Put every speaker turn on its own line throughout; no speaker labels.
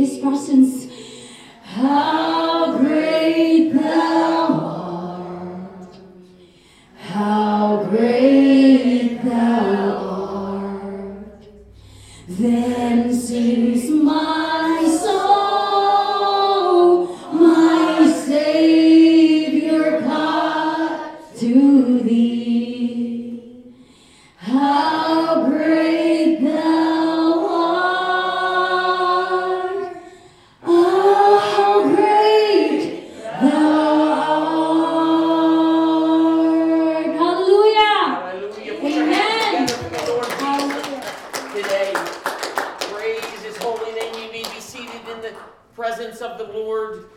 His presence. How great thou art. How great thou art. Then sings my soul, my Savior God, to thee. How great thou art. Oh, how great thou art. Hallelujah.
Hallelujah. Put your hands together for the Lord Jesus today. Praise His holy name. You may be seated in the presence of the Lord.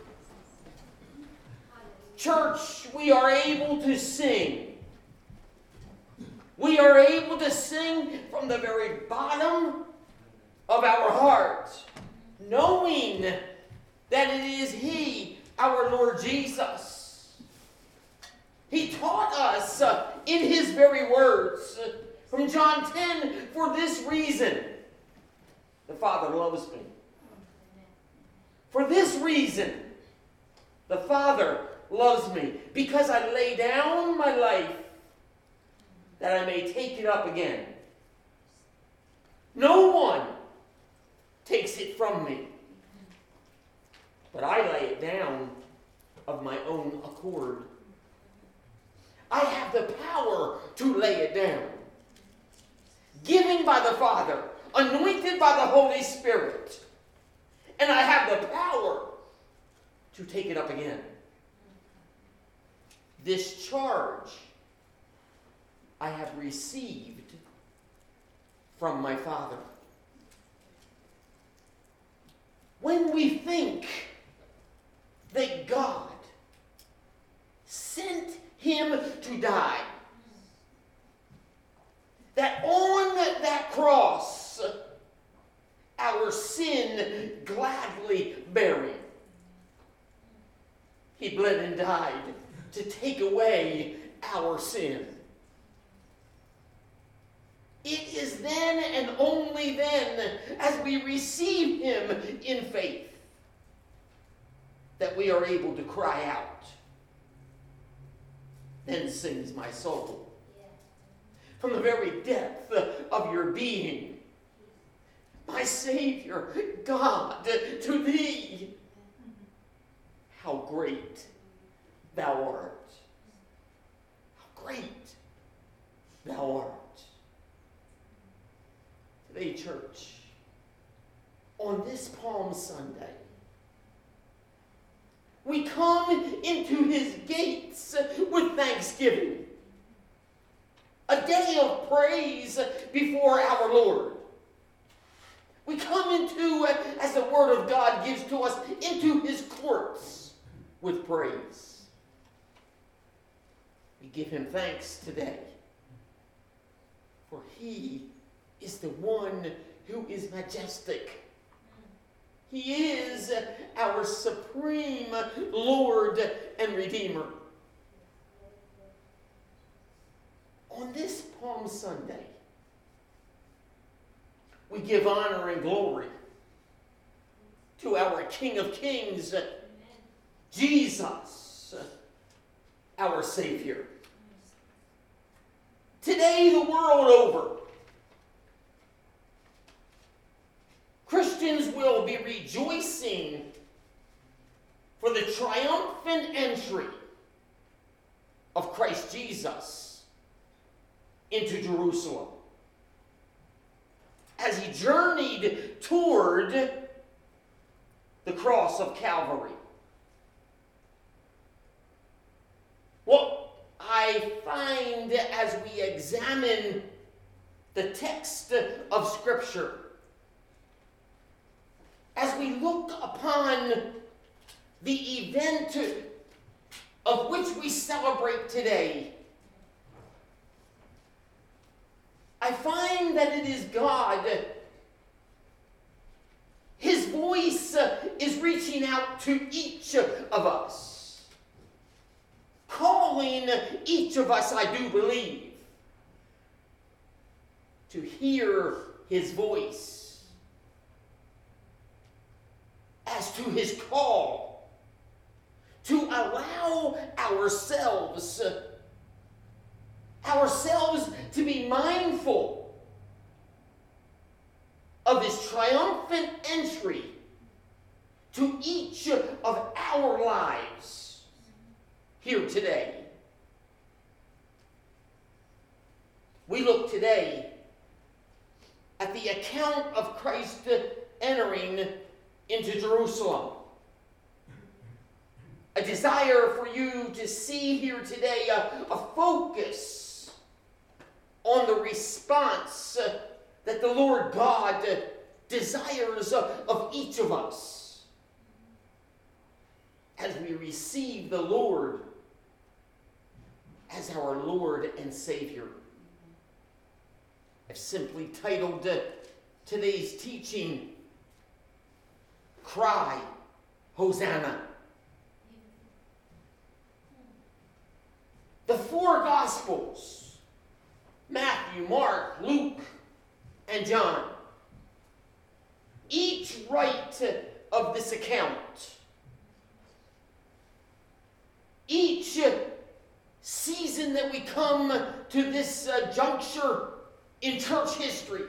Church, we are able to sing. We are able to sing from the very bottom of our hearts, knowing that it is He, our Lord Jesus. He taught us in His very words from John 10, for this reason, the Father loves me. For this reason, the Father loves me, because I lay down my life that I may take it up again. No one takes it from me, but I lay it down of my own accord. I have the power to lay it down, given by the Father, anointed by the Holy Spirit, and I have the power to take it up again. This charge I have received from my Father. When we think that God sent Him to die, that on that cross, our sin gladly bearing, He bled and died to take away our sin. It is then and only then, as we receive Him in faith, that we are able to cry out. Then sings my soul. From the very depth of your being, my Savior, God, to Thee, how great Thou art. How great Thou art. Today, church, on this Palm Sunday, we come into His gates with thanksgiving. A day of praise before our Lord. We come into, as the Word of God gives to us, into His courts with praise. We give Him thanks today, for He is the one who is majestic. He is our supreme Lord and Redeemer. On this Palm Sunday, we give honor and glory to our King of Kings, Jesus, our Savior. Today, the world over, Christians will be rejoicing for the triumphant entry of Christ Jesus into Jerusalem as He journeyed toward the cross of Calvary. What I find as we examine the text of Scripture, as we look upon the event of which we celebrate today, I find that it is God. His voice is reaching out to each of us, calling each of us, I do believe, to hear His voice. to his call, to allow ourselves to be mindful of his triumphant entry to each of our lives here today. We look today at the account of Christ entering into Jerusalem. A desire for you to see here today a focus on the response that the Lord God desires of each of us as we receive the Lord as our Lord and Savior. I've simply titled today's teaching, Cry, Hosanna. The four Gospels, Matthew, Mark, Luke, and John, each write of this account. Each season that we come to this juncture in church history,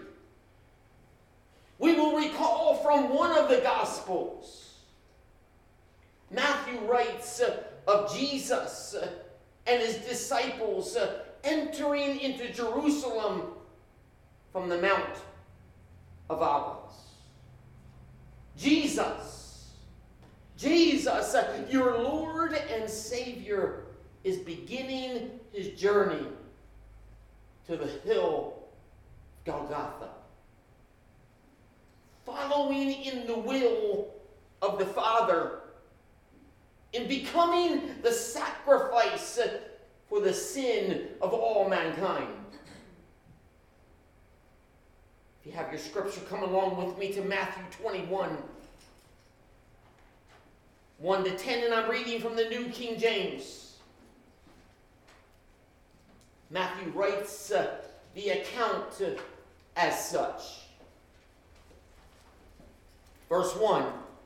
we will recall from one of the Gospels. Matthew writes of Jesus and his disciples entering into Jerusalem from the Mount of Olives. Jesus, your Lord and Savior, is beginning his journey to the hill of Golgotha, following in the will of the Father, in becoming the sacrifice for the sin of all mankind. If you have your scripture, come along with me to Matthew 21, 1 to 10, and I'm reading from the New King James. Matthew writes the account as such. Verse 1.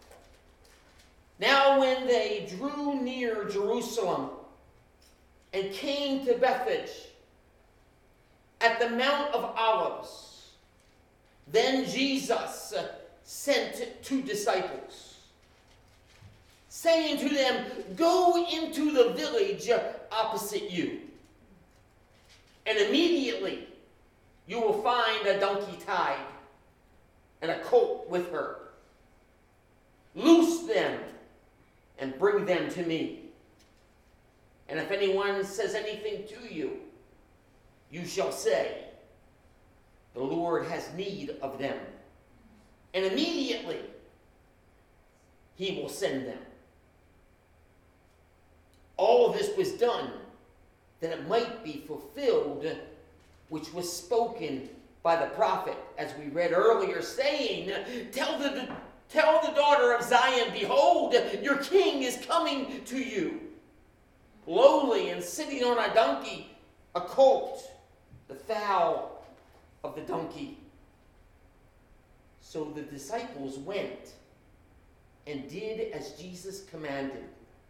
Now when they drew near Jerusalem and came to Bethphage at the Mount of Olives, then Jesus sent 2 disciples, saying to them, "Go into the village opposite you, and immediately you will find a donkey tied and a colt with her. Loose them and bring them to me. And if anyone says anything to you, you shall say, 'The Lord has need of them.' And immediately he will send them." All this was done that it might be fulfilled which was spoken by the prophet, as we read earlier, saying, Tell the daughter of Zion, behold, your king is coming to you, lowly and sitting on a donkey, a colt, the foal of the donkey." So the disciples went and did as Jesus commanded.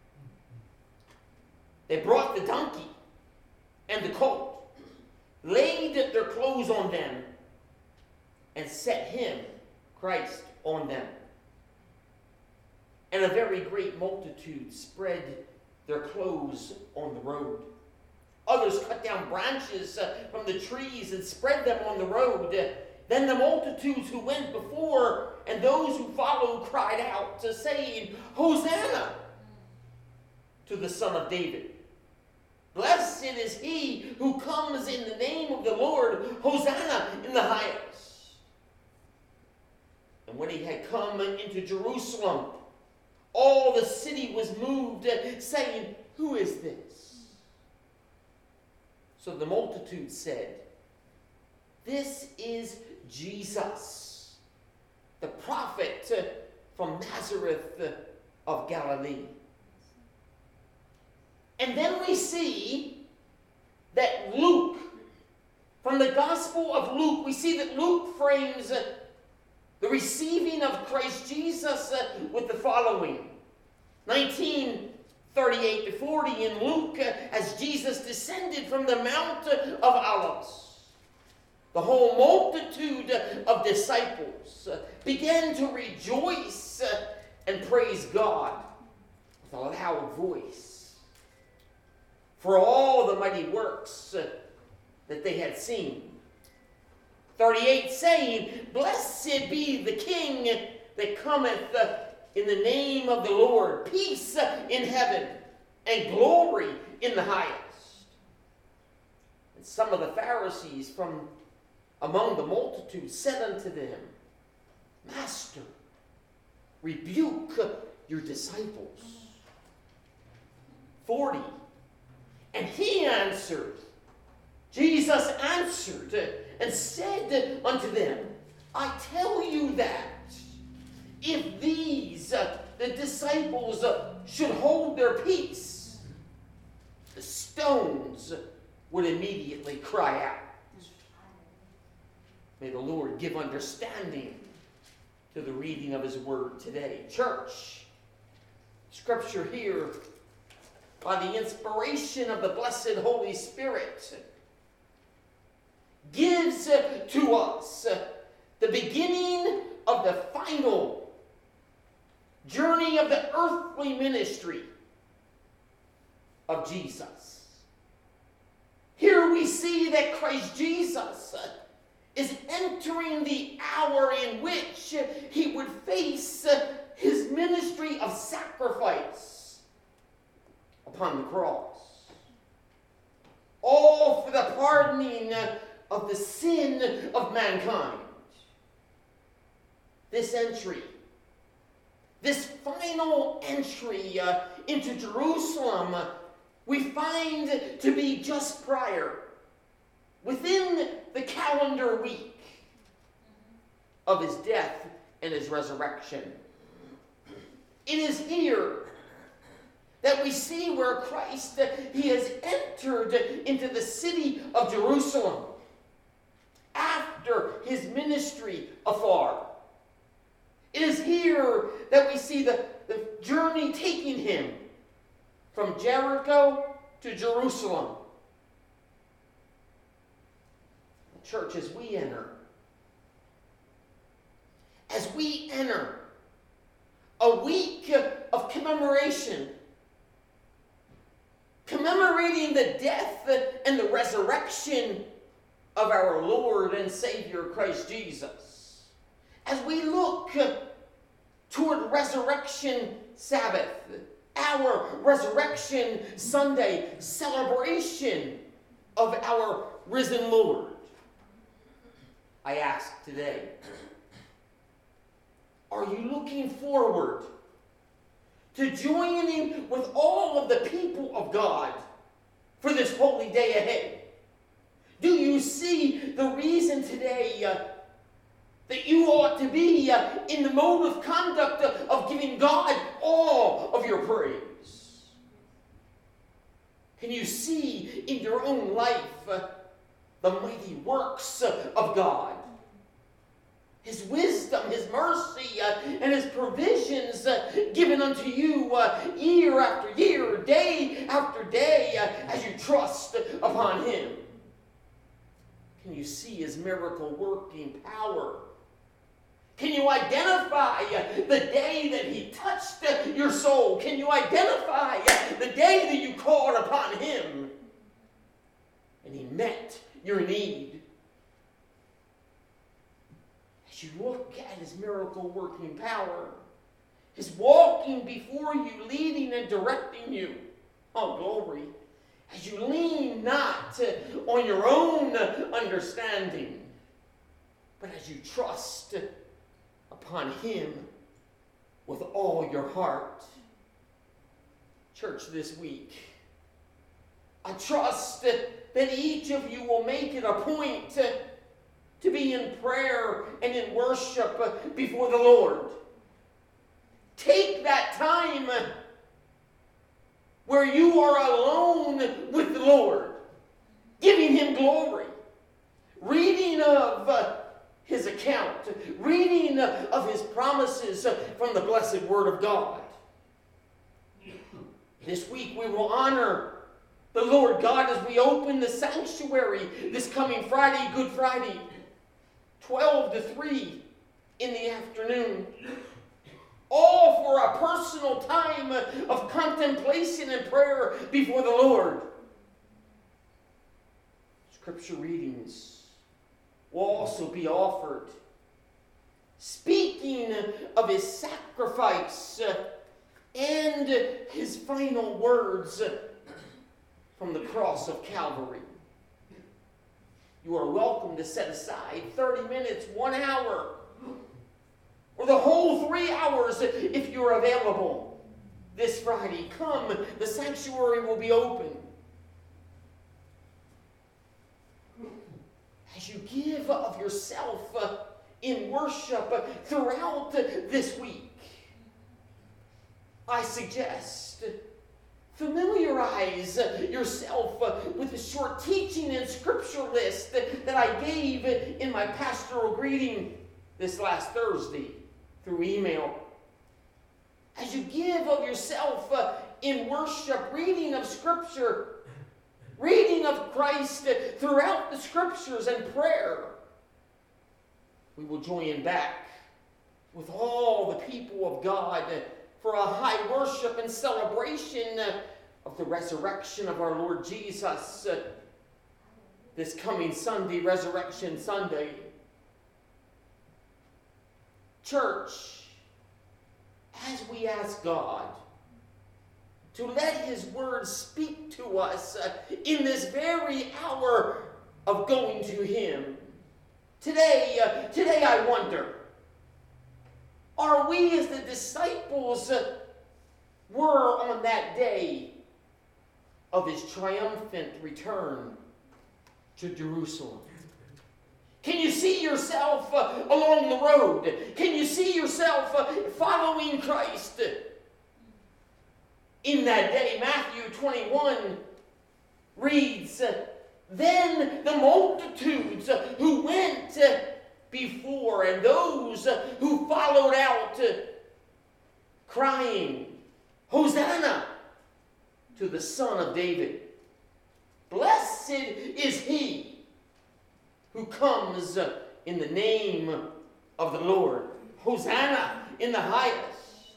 They brought the donkey and the colt, laid their clothes on them, and set him, Christ, on them. And a very great multitude spread their clothes on the road. Others cut down branches from the trees and spread them on the road. Then the multitudes who went before and those who followed cried out, saying, "Hosanna to the Son of David. Blessed is he who comes in the name of the Lord. Hosanna in the highest." And when he had come into Jerusalem, all the city was moved, saying, "Who is this?" So the multitude said, "This is Jesus, the prophet from Nazareth of Galilee." And then we see that Luke, from the Gospel of Luke, we see that Luke frames the receiving of Christ Jesus with the following. 19:38 to 40 in Luke, as Jesus descended from the Mount of Olives, the whole multitude of disciples began to rejoice and praise God with a loud voice for all the mighty works that they had seen. 38 saying, "Blessed be the King that cometh in the name of the Lord, peace in heaven and glory in the highest." And some of the Pharisees from among the multitude said unto them, "Master, rebuke your disciples." 40. And he answered, Jesus answered and said unto them, "I tell you that if these, the disciples, should hold their peace, the stones would immediately cry out." May the Lord give understanding to the reading of his word today. Church, Scripture here, by the inspiration of the blessed Holy Spirit, gives to us the beginning of the final journey of the earthly ministry of Jesus. Here we see that Christ Jesus is entering the hour in which he would face his ministry of sacrifice upon the cross. All for the pardoning of the sin of mankind. This entry, this final entry into Jerusalem, we find to be just prior, within the calendar week of his death and his resurrection. It is here that we see where Christ, he has entered into the city of Jerusalem after his ministry afar. It is here that we see the journey taking him from Jericho to Jerusalem. Church, as we enter a week of commemoration, commemorating the death and the resurrection of our Lord and Savior Christ Jesus, as we look toward Resurrection Sabbath, our Resurrection Sunday celebration of our risen Lord, I ask today, are you looking forward to joining with all of the people of God for this holy day ahead? Do you see the reason today that you ought to be in the mode of conduct of giving God all of your praise? Can you see in your own life the mighty works of God? His wisdom, his mercy, and his provisions given unto you year after year, day after day, as you trust upon him. Can you see his miracle working power? Can you identify the day that he touched your soul? Can you identify the day that you called upon him and he met your need? As you look at his miracle working power, his walking before you, leading and directing you, oh glory, as you lean not on your own understanding, but as you trust upon him with all your heart. Church, this week, I trust that each of you will make it a point to be in prayer and in worship before the Lord. Take that time where you are alone with the Lord, giving him glory, reading of his account, reading of his promises from the blessed Word of God. This week we will honor the Lord God as we open the sanctuary this coming Friday, Good Friday, 12 to 3 in the afternoon. All for a personal time of contemplation and prayer before the Lord. Scripture readings will also be offered, speaking of his sacrifice and his final words from the cross of Calvary. You are welcome to set aside 30 minutes, 1 hour, or the whole 3 hours if you're available this Friday. Come, the sanctuary will be open. As you give of yourself in worship throughout this week, I suggest familiarize yourself with the short teaching and scripture list that I gave in my pastoral greeting this last Thursday through email. As you give of yourself in worship, reading of scripture, reading of Christ throughout the scriptures and prayer, we will join back with all the people of God for a high worship and celebration of the resurrection of our Lord Jesus this coming Sunday, Resurrection Sunday. Church, as we ask God to let his word speak to us in this very hour of going to him, today I wonder, are we as the disciples were on that day of his triumphant return to Jerusalem? Can you see yourself along the road? Can you see yourself following Christ? In that day, Matthew 21 reads, "Then the multitudes who went before and those who followed out, crying, 'Hosanna to the Son of David. Blessed is he who comes in the name of the Lord. Hosanna in the highest.'"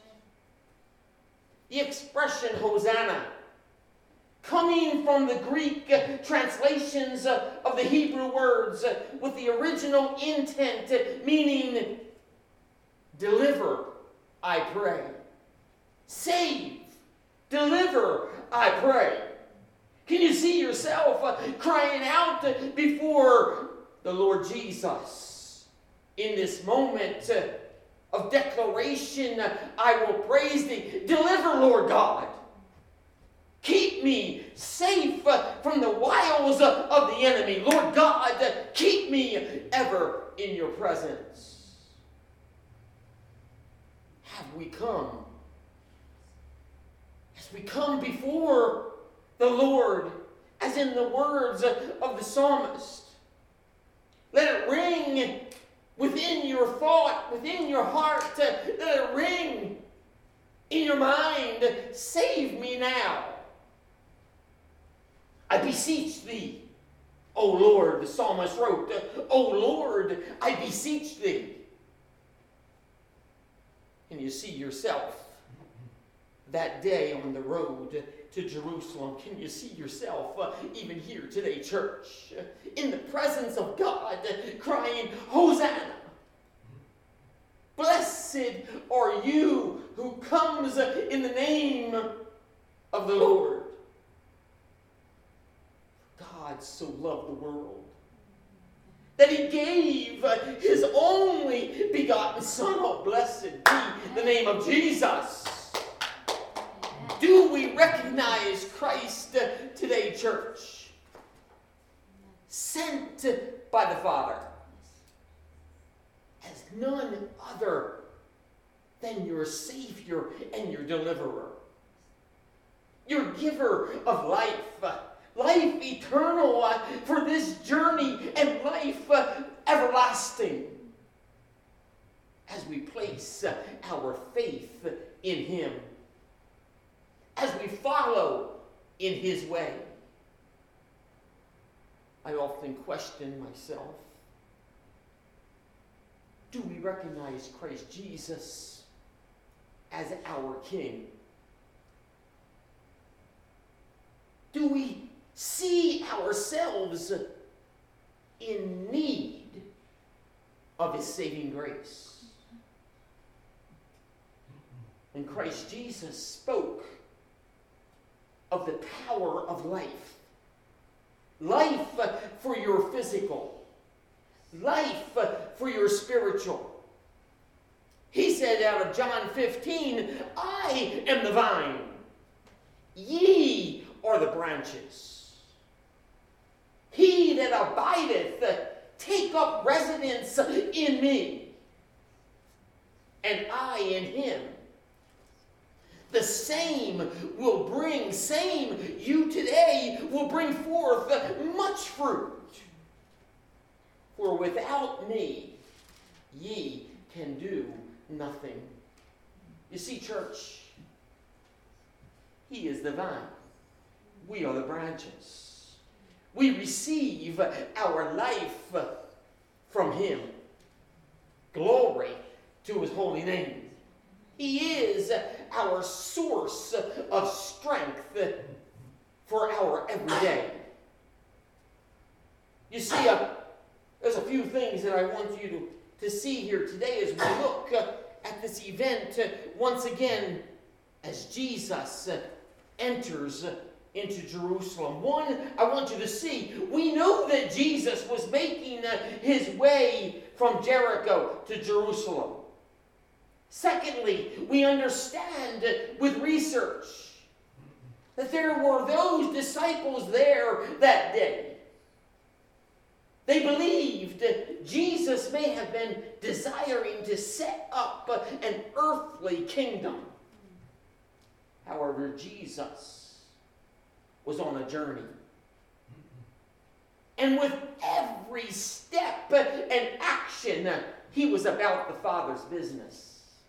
The expression Hosanna, coming from the Greek translations of the Hebrew words with the original intent meaning deliver, I pray. Save, deliver, I pray. Can you see yourself crying out before the Lord Jesus in this moment of declaration? I will praise thee. Deliver, Lord God. Keep me safe from the wiles of the enemy. Lord God, keep me ever in your presence. Have we come? As we come before the Lord, as in the words of the psalmist, let it ring within your thought, within your heart. Let it ring in your mind. Save me now. I beseech thee, O Lord, the psalmist wrote, O Lord, I beseech thee. And you see yourself that day on the road to Jerusalem. Can you see yourself even here today, church, in the presence of God, crying, Hosanna? Blessed are you who comes in the name of the Lord. God so loved the world that he gave his only begotten Son. Oh, blessed be the name of Jesus. Do we recognize Christ today, church? Sent by the Father as none other than your Savior and your Deliverer. Your giver of life. Life eternal for this journey and life everlasting. place our faith in him, as we follow in his way. I often question myself. Do we recognize Christ Jesus as our King? Do we see ourselves in need of his saving grace? And Christ Jesus spoke of the power of life. Life for your physical. Life for your spiritual. He said out of John 15, I am the vine. Ye are the branches. He that abideth, take up residence in me, and I in him. The same you today will bring forth much fruit. For without me, ye can do nothing. You see, church, he is the vine. We are the branches. We receive our life from him. Glory to his holy name. He is our source of strength for our everyday. You see, there's a few things that I want you to see here today as we look at this event once again as Jesus enters into Jerusalem. One, I want you to see, we know that Jesus was making his way from Jericho to Jerusalem. Secondly, we understand with research that there were those disciples there that day. They believed Jesus may have been desiring to set up an earthly kingdom. However, Jesus was on a journey. And with every step and action, he was about the Father's business.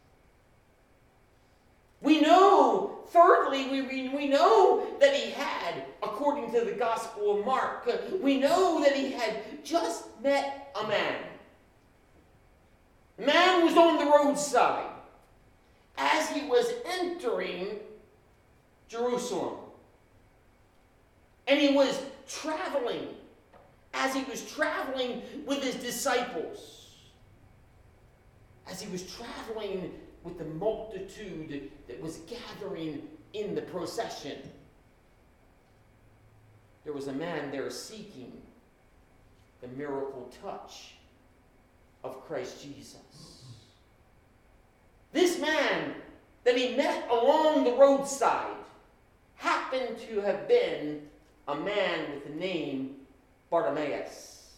We know, thirdly, we know that he had, according to the Gospel of Mark, we know that he had just met a man. The man was on the roadside as he was entering Jerusalem. And he was traveling, as he was traveling with his disciples, as he was traveling with the multitude that was gathering in the procession. There was a man there seeking the miracle touch of Christ Jesus. This man that he met along the roadside happened to have been a man with the name Bartimaeus.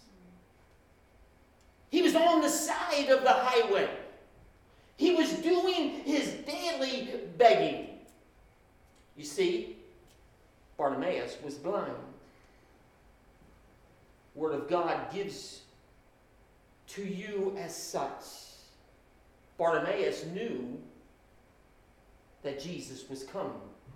He was on the side of the highway. He was doing his daily begging. You see, Bartimaeus was blind. Word of God gives to you as such. Bartimaeus knew that Jesus was coming.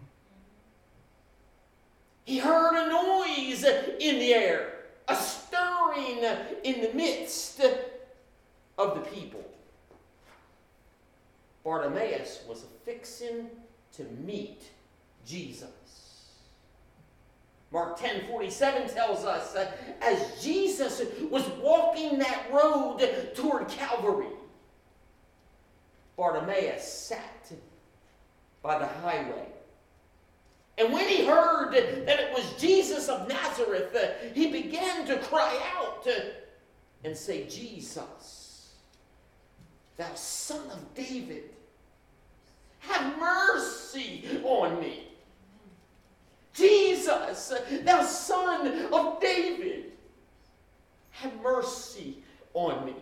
He heard a noise in the air, a stirring in the midst of the people. Bartimaeus was fixing to meet Jesus. Mark 10:47 tells us that as Jesus was walking that road toward Calvary, Bartimaeus sat by the highway. And when he heard that it was Jesus of Nazareth, he began to cry out and say, Jesus, thou son of David, have mercy on me. Jesus, thou son of David, have mercy on me.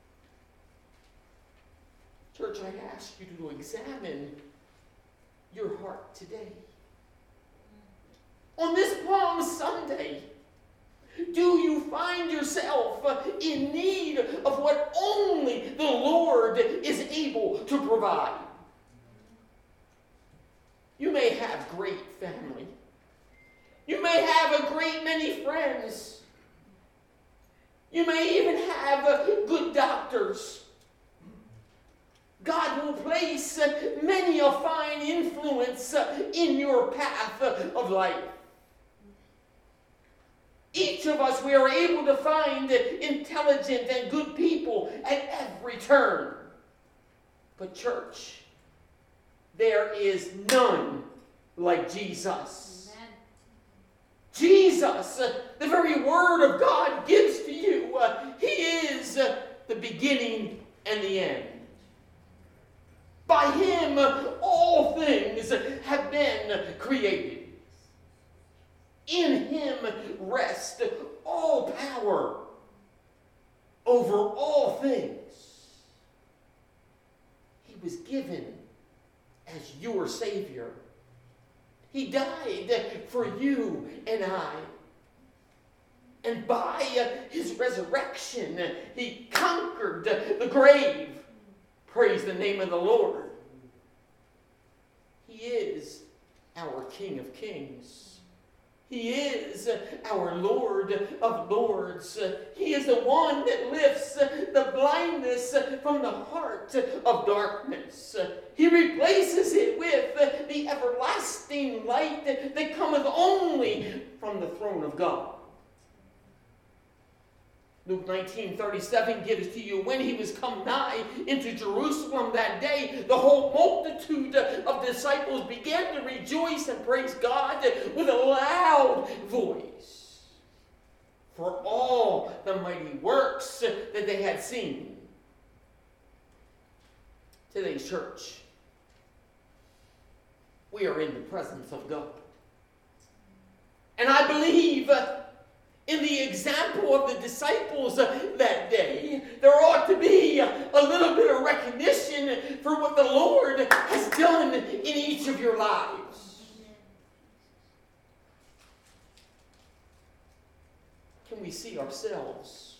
Church, I ask you to examine your heart today. On this Palm Sunday, Do you find yourself in need of what only the Lord is able to provide? You may have great family. You may have a great many friends. You may even have good doctors. God will place many a fine influence in your path of life. Each of us, we are able to find intelligent and good people at every turn. But church, there is none like Jesus.
Amen.
Jesus, the very word of God gives to you, he is the beginning and the end. By him, all things have been created. In him rest all power over all things. He was given as your Savior. He died for you and I. And by his resurrection, he conquered the grave. Praise the name of the Lord. He is our King of Kings. He is our Lord of Lords. He is the one that lifts the blindness from the heart of darkness. He replaces it with the everlasting light that cometh only from the throne of God. Luke 19:37 gives to you, when he was come nigh into Jerusalem that day, the whole multitude of disciples began to rejoice and praise God with a loud voice for all the mighty works that they had seen. Today's church, we are in the presence of God. And I believe in the example of the disciples that day, there ought to be a little bit of recognition for what the Lord has done in each of your lives. Can we see ourselves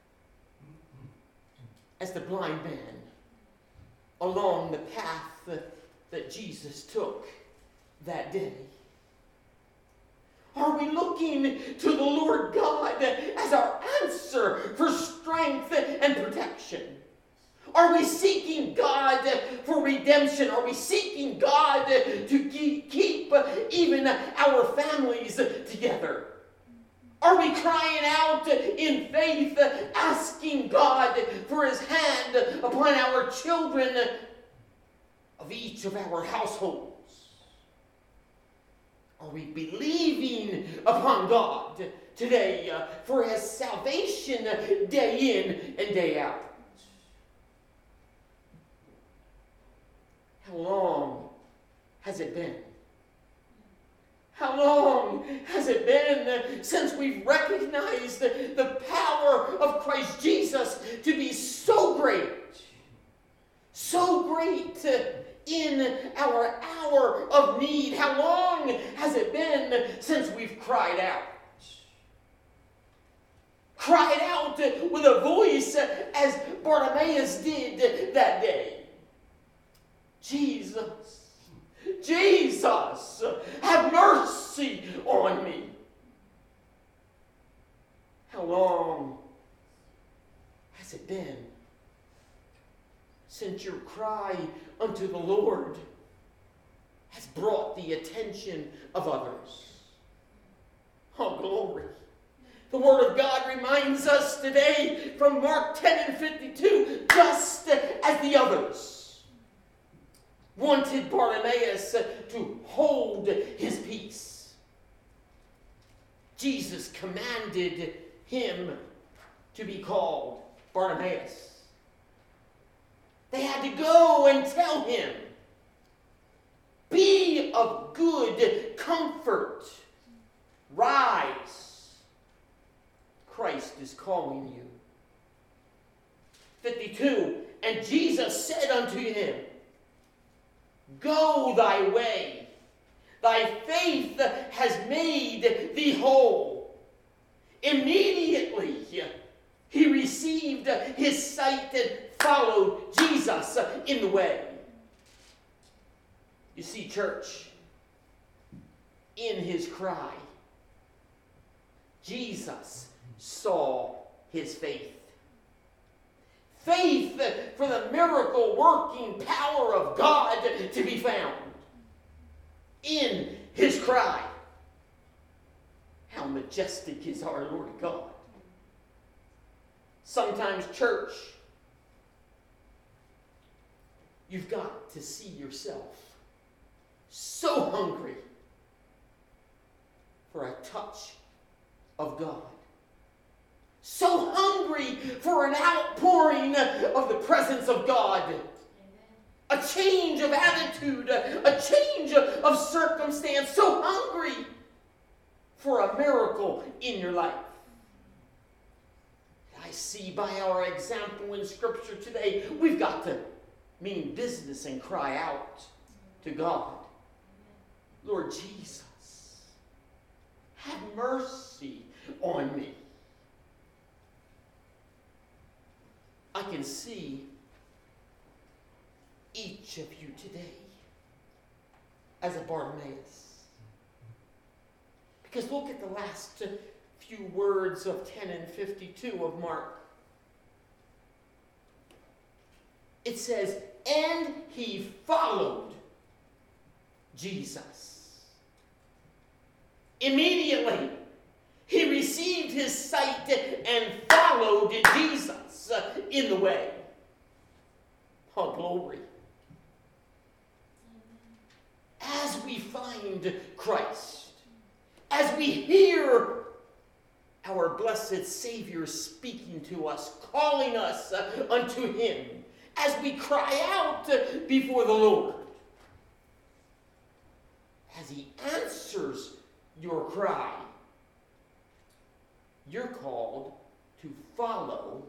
as the blind man along the path that Jesus took that day? Are we looking to the Lord God as our answer for strength and protection? Are we seeking God for redemption? Are we seeking God to keep even our families together? Are we crying out in faith, asking God for his hand upon our children of each of our households? Are we believing upon God today for his salvation day in and day out? How long has it been? How long has it been since we've recognized the power of Christ Jesus to be so great in our hour of need? How long has it been since we've cried out? Cried out with a voice as Bartimaeus did that day. Jesus, Jesus, have mercy on me. How long has it been since your cry unto the Lord has brought the attention of others? Oh, glory. The Word of God reminds us today from Mark 10:52, just as the others wanted Bartimaeus to hold his peace, Jesus commanded him to be called Bartimaeus. They had to go and tell him, be of good comfort, rise, Christ is calling you. 52, and Jesus said unto him, go thy way, thy faith has made thee whole. Immediately, he received his sight and followed Jesus in the way. You see, church, in his cry, Jesus saw his faith. Faith for the miracle working power of God to be found in his cry. How majestic is our Lord God. Sometimes, church, you've got to see yourself so hungry for a touch of God. So hungry for an outpouring of the presence of God. Amen. A change of attitude, a change of circumstance. So hungry for a miracle in your life. I see by our example in Scripture today, we've got to mean business and cry out to God. Lord Jesus, have mercy on me. I can see each of you today as a Bartimaeus. Because look at the last few words of 10 and 52 of Mark. It says, and he followed Jesus. Immediately, he received his sight and followed Jesus in the way. Oh, glory. As we find Christ, as we hear our blessed Savior speaking to us, calling us unto him, as we cry out before the Lord, as he answers your cry, you're called to follow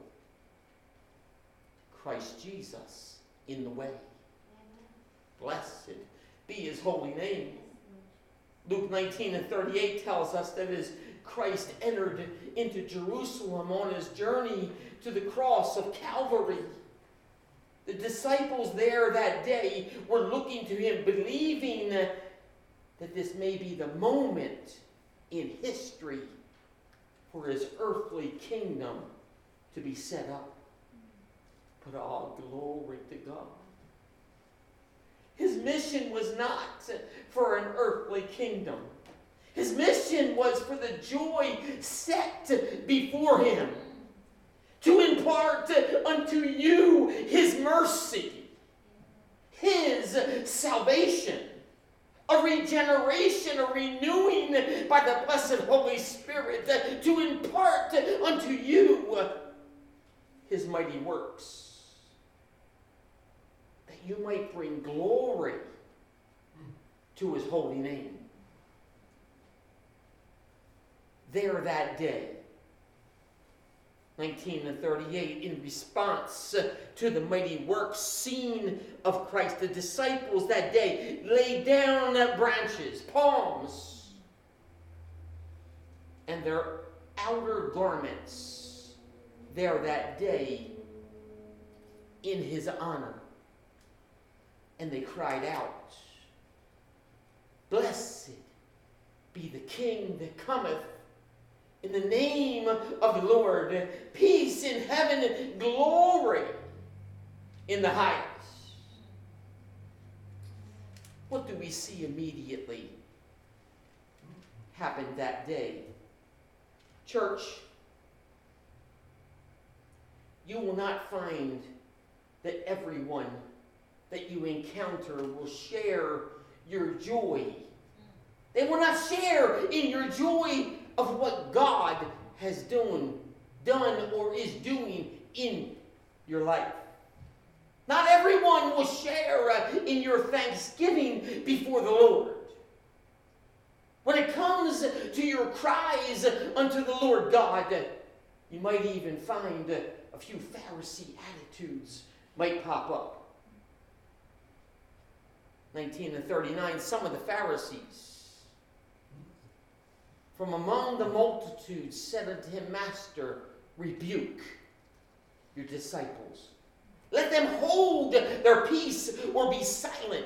Christ Jesus in the way. Blessed be his holy name. Luke 19 and 38 tells us that as Christ entered into Jerusalem on his journey to the cross of Calvary, the disciples there that day were looking to him, believing that this may be the moment in history for his earthly kingdom to be set up. But all glory to God. His mission was not for an earthly kingdom. His mission was for the joy set before him, to impart unto you his mercy, his salvation, a regeneration, a renewing by the blessed Holy Spirit, to impart unto you his mighty works, that you might bring glory to his holy name. There that day, 19 and 38, in response to the mighty works seen of Christ, the disciples that day laid down branches, palms, and their outer garments there that day in his honor. And they cried out, blessed be the King that cometh in the name of the Lord, peace in heaven and glory in the highest. What do we see immediately happened that day? Church, you will not find that everyone that you encounter will share your joy. They will not share in your joy of what God has done or is doing in your life. Not everyone will share in your thanksgiving before the Lord. When it comes to your cries unto the Lord God, you might even find a few Pharisee attitudes might pop up. 19 and 39, some of the Pharisees from among the multitude said unto him, Master, rebuke your disciples. Let them hold their peace or be silent.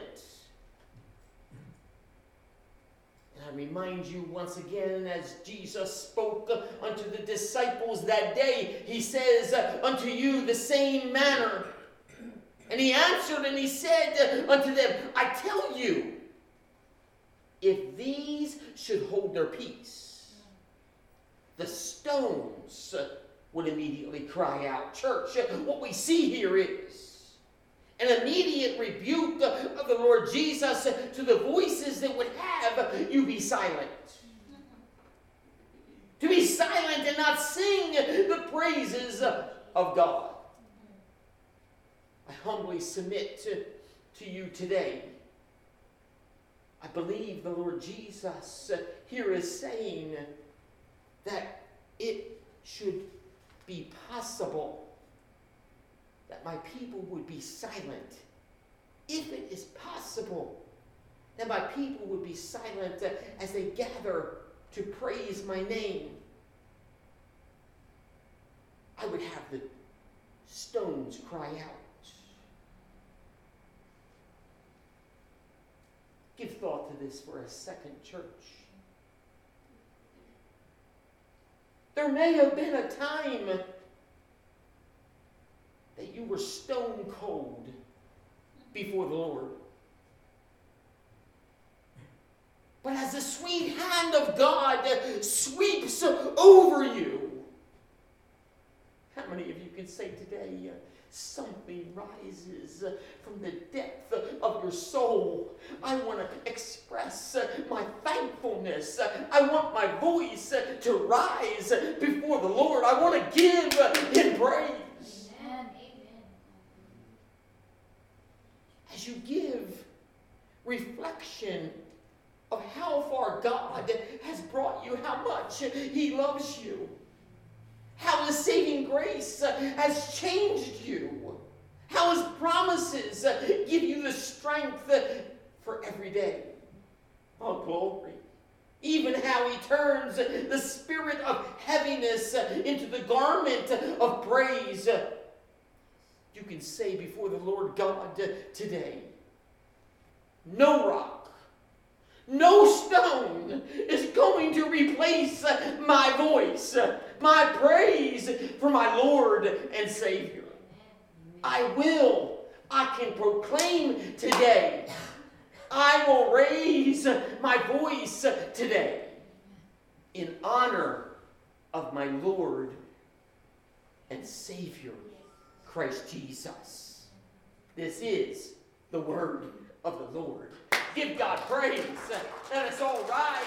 And I remind you once again, as Jesus spoke unto the disciples that day, he says unto you the same manner. And he answered and he said unto them, I tell you, if these should hold their peace, the stones would immediately cry out. Church, what we see here is an immediate rebuke of the Lord Jesus to the voices that would have you be silent. To be silent and not sing the praises of God. I humbly submit to you today. I believe the Lord Jesus here is saying that it should be possible that my people would be silent. If it is possible that my people would be silent as they gather to praise my name, I would have the stones cry out. Give thought to this for a second, church. There may have been a time that you were stone cold before the Lord. But as the sweet hand of God sweeps over you, how many of you can say today, something rises from the depth of your soul? I want to express my thankfulness. I want my voice to rise before the Lord. I want to give Him praise.
Amen.
As you give reflection of how far God has brought you, how much He loves you, how His saving grace has changed you, how His promises give you the strength for every day. Oh, glory. Even how He turns the spirit of heaviness into the garment of praise. You can say before the Lord God today, no rock, no stone is going to replace my voice, my praise for my Lord and Savior. I can proclaim today. I will raise my voice today in honor of my Lord and Savior, Christ Jesus. This is the word of the Lord. Give God praise. Let us all rise.